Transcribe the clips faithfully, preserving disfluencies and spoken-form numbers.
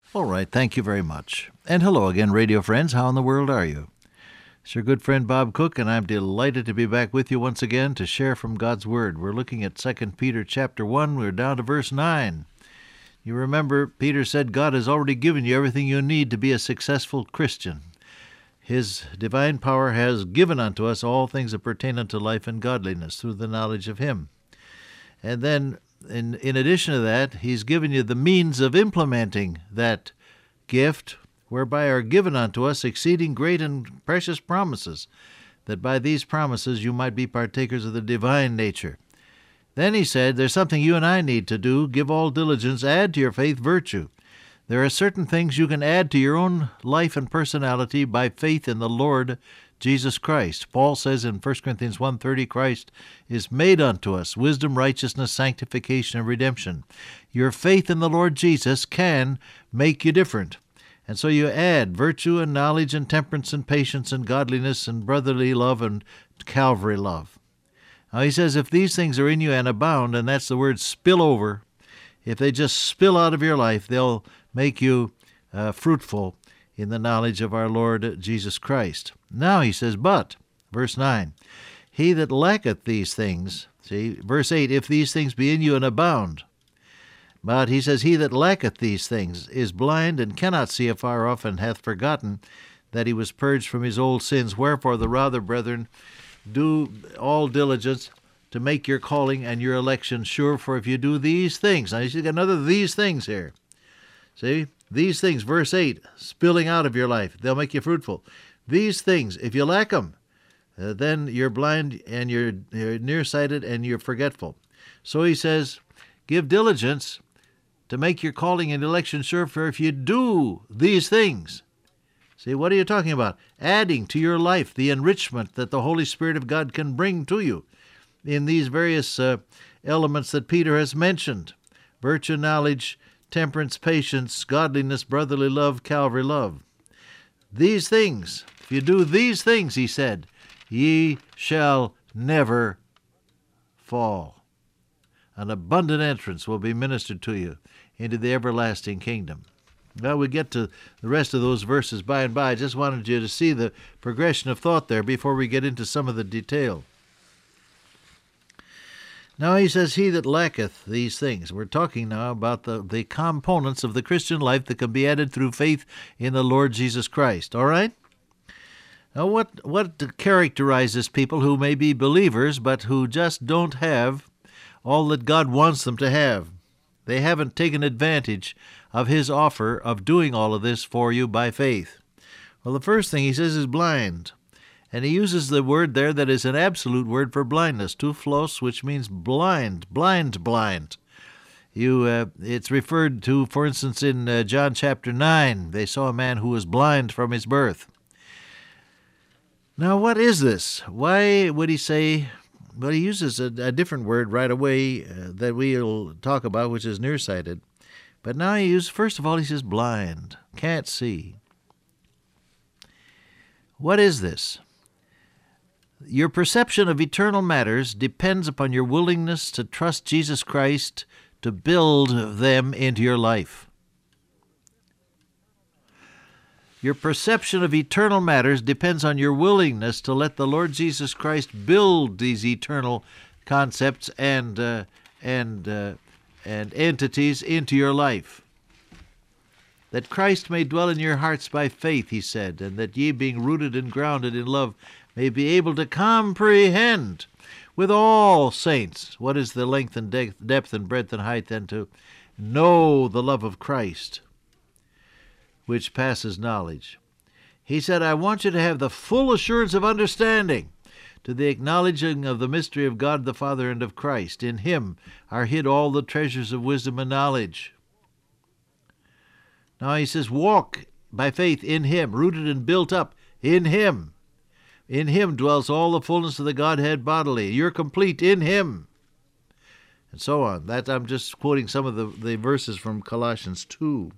All right, thank you very much. And hello again, radio friends. How in the world are you? It's your good friend Bob Cook, and I'm delighted to be back with you once again to share from God's Word. We're looking at Second Peter chapter one. We're down to verse nine. You remember, Peter said God has already given you everything you need to be a successful Christian. His divine power has given unto us all things that pertain unto life and godliness through the knowledge of Him. And then, in, in addition to that, He's given you the means of implementing that gift, whereby are given unto us exceeding great and precious promises, that by these promises you might be partakers of the divine nature. Then he said, there's something you and I need to do. Give all diligence, add to your faith virtue. There are certain things you can add to your own life and personality by faith in the Lord Jesus Christ. Paul says in First Corinthians one thirty, Christ is made unto us wisdom, righteousness, sanctification, and redemption. Your faith in the Lord Jesus can make you different. And so you add virtue and knowledge and temperance and patience and godliness and brotherly love and Calvary love. Now he says if these things are in you and abound, and that's the word spill over, if they just spill out of your life, they'll make you uh, fruitful in the knowledge of our Lord Jesus Christ. Now he says, but, verse nine, he that lacketh these things, see, verse eight, if these things be in you and abound. But he says, he that lacketh these things is blind and cannot see afar off, and hath forgotten that he was purged from his old sins. Wherefore the rather, brethren, do all diligence to make your calling and your election sure, for if you do these things. Now you see another these things here. See, these things, verse eight, spilling out of your life, they'll make you fruitful. These things, if you lack them, uh, then you're blind and you're, you're nearsighted and you're forgetful. So he says, give diligence to make your calling and election sure, for if you do these things. See, what are you talking about? Adding to your life the enrichment that the Holy Spirit of God can bring to you in these various uh, elements that Peter has mentioned. Virtue, knowledge, temperance, patience, godliness, brotherly love, Calvary love. These things, if you do these things, he said, ye shall never fall. An abundant entrance will be ministered to you into the everlasting kingdom. Well, we get to the rest of those verses by and by. I just wanted you to see the progression of thought there before we get into some of the detail. Now he says, he that lacketh these things. We're talking now about the, the components of the Christian life that can be added through faith in the Lord Jesus Christ. All right? Now what, what characterizes people who may be believers but who just don't have all that God wants them to have? They haven't taken advantage of His offer of doing all of this for you by faith. Well, the first thing he says is blind. And he uses the word there that is an absolute word for blindness, tuflos, which means blind, blind, blind. You, uh, it's referred to, for instance, in uh, John chapter nine. They saw a man who was blind from his birth. Now, what is this? Why would he say, well, he uses a, a different word right away uh, that we'll talk about, which is nearsighted. But now he uses, first of all, he says blind, can't see. What is this? Your perception of eternal matters depends upon your willingness to trust Jesus Christ to build them into your life. Your perception of eternal matters depends on your willingness to let the Lord Jesus Christ build these eternal concepts and uh, and uh, and entities into your life. That Christ may dwell in your hearts by faith, he said, and that ye, being rooted and grounded in love, may be able to comprehend with all saints what is the length and de- depth and breadth and height, and to know the love of Christ, which passes knowledge. He said, I want you to have the full assurance of understanding, to the acknowledging of the mystery of God the Father and of Christ. In Him are hid all the treasures of wisdom and knowledge. Now he says, walk by faith in Him, rooted and built up in Him. In Him dwells all the fullness of the Godhead bodily. You're complete in Him. And so on. That I'm just quoting some of the, the verses from Colossians two.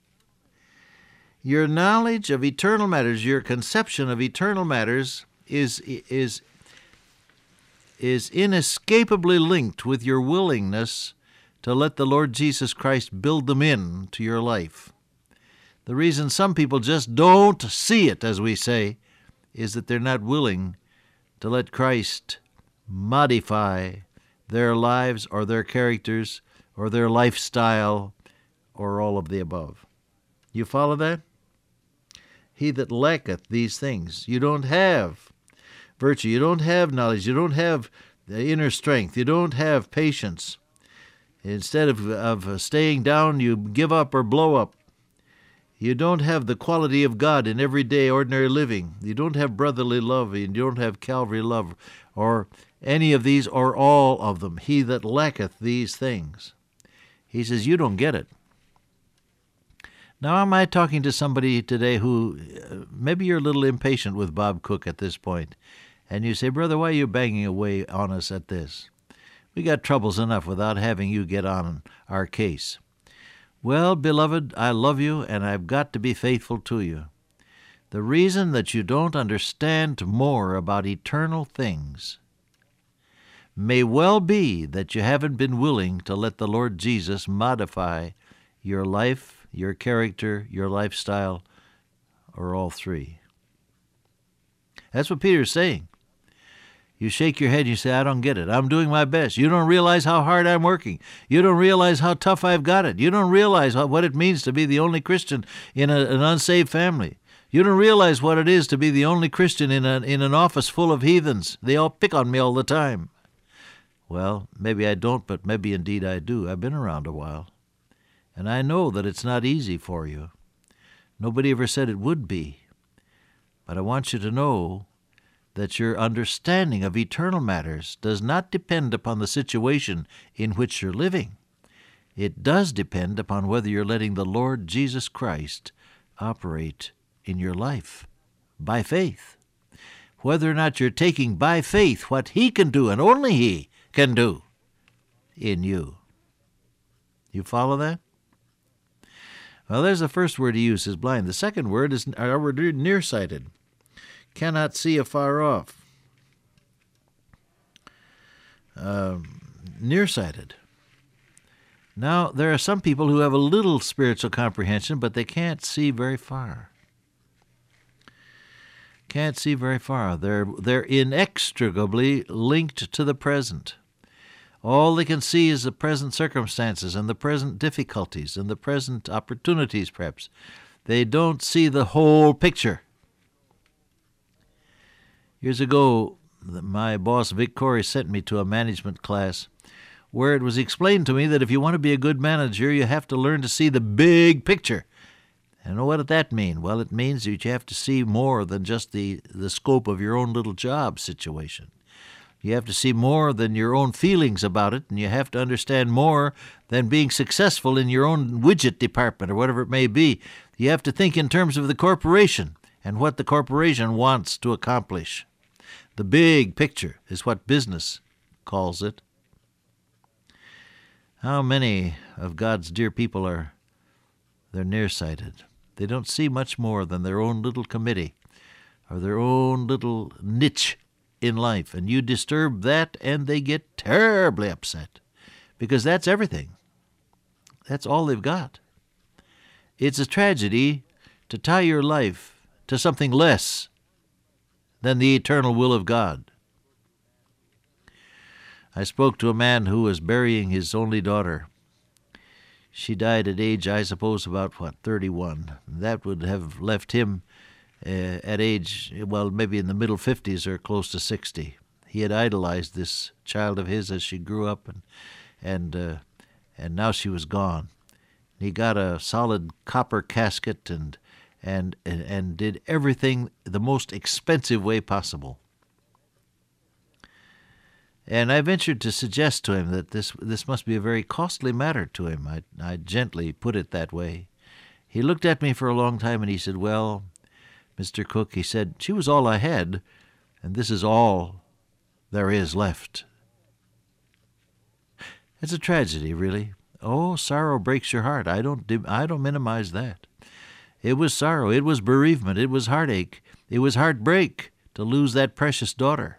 Your knowledge of eternal matters, your conception of eternal matters is, is, is inescapably linked with your willingness to let the Lord Jesus Christ build them in to your life. The reason some people just don't see it, as we say, is that they're not willing to let Christ modify their lives or their characters or their lifestyle or all of the above. You follow that? He that lacketh these things. You don't have virtue. You don't have knowledge. You don't have the inner strength. You don't have patience. Instead of, of staying down, you give up or blow up. You don't have the quality of God in everyday ordinary living. You don't have brotherly love. You don't have Calvary love or any of these or all of them. He that lacketh these things. He says, you don't get it. Now, am I talking to somebody today who, uh, maybe you're a little impatient with Bob Cook at this point, and you say, brother, why are you banging away on us at this? We got troubles enough without having you get on our case. Well, beloved, I love you, and I've got to be faithful to you. The reason that you don't understand more about eternal things may well be that you haven't been willing to let the Lord Jesus modify your life, your character, your lifestyle, or all three. That's what Peter's saying. You shake your head and you say, I don't get it. I'm doing my best. You don't realize how hard I'm working. You don't realize how tough I've got it. You don't realize what it means to be the only Christian in a, an unsaved family. You don't realize what it is to be the only Christian in, a, in an office full of heathens. They all pick on me all the time. Well, maybe I don't, but maybe indeed I do. I've been around a while. And I know that it's not easy for you. Nobody ever said it would be. But I want you to know that your understanding of eternal matters does not depend upon the situation in which you're living. It does depend upon whether you're letting the Lord Jesus Christ operate in your life by faith. Whether or not you're taking by faith what He can do, and only He can do, in you. You follow that? Well, there's the first word he uses, blind. The second word is our word nearsighted. Cannot see afar off. Uh, nearsighted. Now, there are some people who have a little spiritual comprehension, but they can't see very far. Can't see very far. They're, they're inextricably linked to the present. All they can see is the present circumstances and the present difficulties and the present opportunities, perhaps. They don't see the whole picture. Years ago, my boss, Vic Corey, sent me to a management class where it was explained to me that if you want to be a good manager, you have to learn to see the big picture. And what did that mean? Well, it means that you have to see more than just the, the scope of your own little job situation. You have to see more than your own feelings about it, and you have to understand more than being successful in your own widget department or whatever it may be. You have to think in terms of the corporation and what the corporation wants to accomplish. The big picture is what business calls it. How many of God's dear people are they're nearsighted? They don't see much more than their own little committee or their own little niche in life, and you disturb that and they get terribly upset because that's everything. That's all they've got. It's a tragedy to tie your life to something less than the eternal will of God. I spoke to a man who was burying his only daughter. She died at age, I suppose, about, what, thirty-one. That would have left him Uh, at age, well, maybe in the middle fifties or close to sixty. He had idolized this child of his as she grew up, and and uh, and now she was gone. He got a solid copper casket and, and and and did everything the most expensive way possible. And I ventured to suggest to him that this this must be a very costly matter to him. I I gently put it that way. He looked at me for a long time and he said, well, Mister Cook, he said, she was all I had, and this is all there is left. It's a tragedy, really. Oh, sorrow breaks your heart. I don't, I don't minimize that. It was sorrow. It was bereavement. It was heartache. It was heartbreak to lose that precious daughter.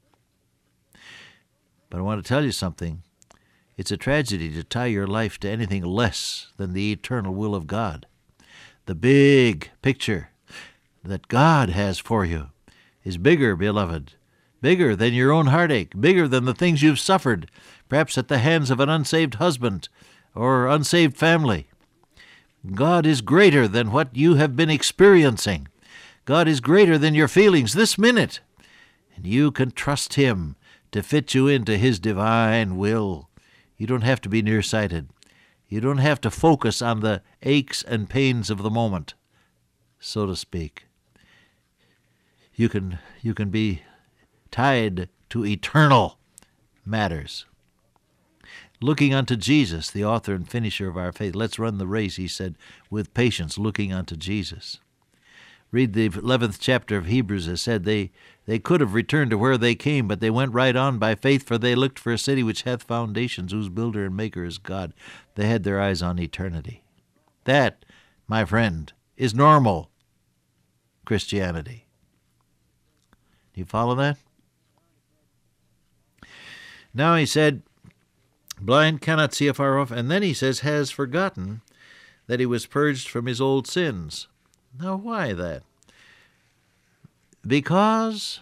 But I want to tell you something. It's a tragedy to tie your life to anything less than the eternal will of God. The big picture that God has for you is bigger, beloved, bigger than your own heartache, bigger than the things you've suffered, perhaps at the hands of an unsaved husband or unsaved family. God is greater than what you have been experiencing. God is greater than your feelings this minute, and you can trust Him to fit you into His divine will. You don't have to be nearsighted. You don't have to focus on the aches and pains of the moment, so to speak. You can, you can be tied to eternal matters. Looking unto Jesus, the author and finisher of our faith. Let's run the race, he said, with patience, looking unto Jesus. Read the eleventh chapter of Hebrews. It said they, they could have returned to where they came, but they went right on by faith, for they looked for a city which hath foundations, whose builder and maker is God. They had their eyes on eternity. That, my friend, is normal Christianity. Do you follow that? Now he said, blind cannot see afar off, and then he says, has forgotten that he was purged from his old sins. Now, why that? Because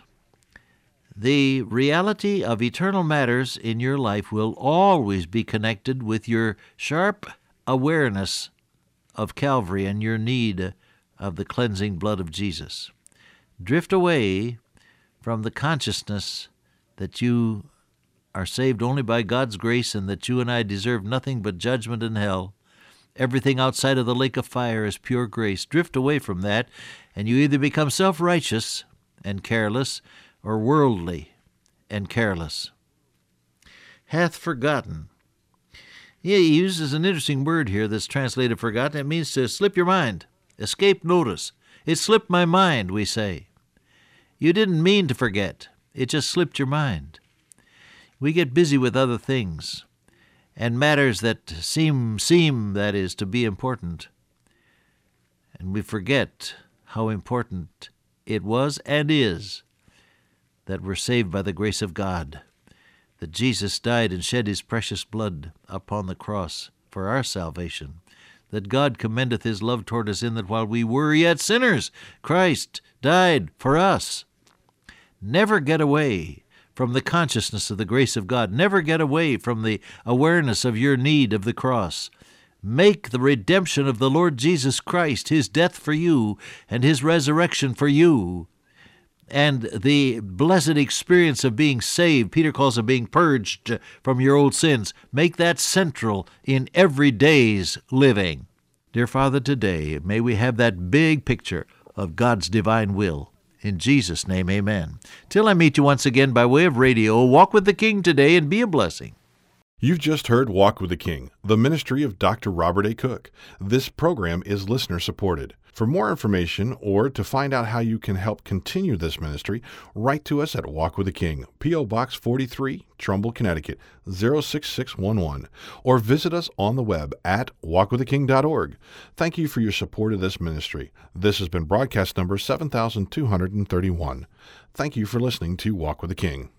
the reality of eternal matters in your life will always be connected with your sharp awareness of Calvary and your need of the cleansing blood of Jesus. Drift away from the consciousness that you are saved only by God's grace and that you and I deserve nothing but judgment and hell. Everything outside of the lake of fire is pure grace. Drift away from that, and you either become self-righteous and careless or worldly and careless. Hath forgotten. Yeah, he uses an interesting word here that's translated forgotten. It means to slip your mind, escape notice. It slipped my mind, we say. You didn't mean to forget. It just slipped your mind. We get busy with other things and matters that seem, seem, that is, to be important. And we forget how important it was and is that we're saved by the grace of God, that Jesus died and shed His precious blood upon the cross for our salvation, that God commendeth His love toward us in that while we were yet sinners, Christ died for us. Never get away from the consciousness of the grace of God. Never get away from the awareness of your need of the cross. Make the redemption of the Lord Jesus Christ, His death for you and His resurrection for you, and the blessed experience of being saved, Peter calls it being purged from your old sins. Make that central in every day's living. Dear Father, today may we have that big picture of God's divine will. In Jesus' name, amen. Till I meet you once again by way of radio, walk with the King today and be a blessing. You've just heard Walk with the King, the ministry of Doctor Robert A. Cook. This program is listener-supported. For more information or to find out how you can help continue this ministry, write to us at Walk with the King, P O. Box forty-three, Trumbull, Connecticut, zero six six one one, or visit us on the web at walk with the king dot org. Thank you for your support of this ministry. This has been broadcast number seven thousand two hundred thirty-one. Thank you for listening to Walk with the King.